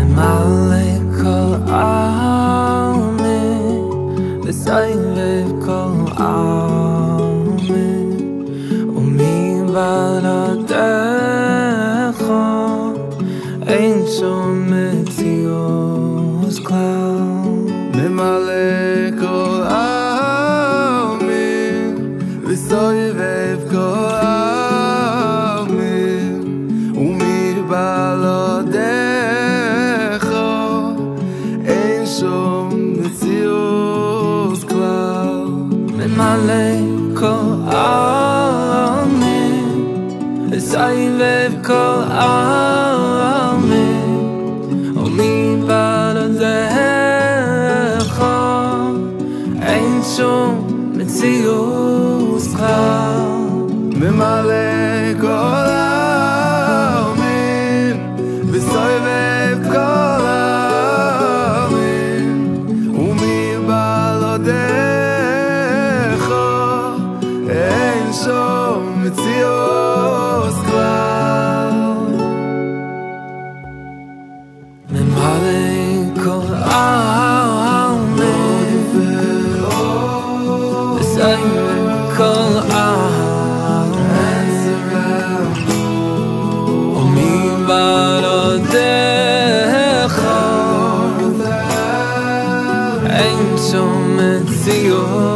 ממלא כל העלמין, וסובב כל העלמין, ומבלעדיך אין שום מציאות כלל. ממלא כל העלמין, וסובב כל העלמין, ומבלעדיך אין שום מציאות כלל. ממלא כל העלמין, וסובב כל העלמין, ומבלעדיך אין שום מציאות כלל. ממלא כל העלמין, וסובב כל העלמין, ומבלעדיך אין שום מציאות כלל. ממלא כל העלמין, וסובב כל העלמין, ומבלעדיך אין שום מציאות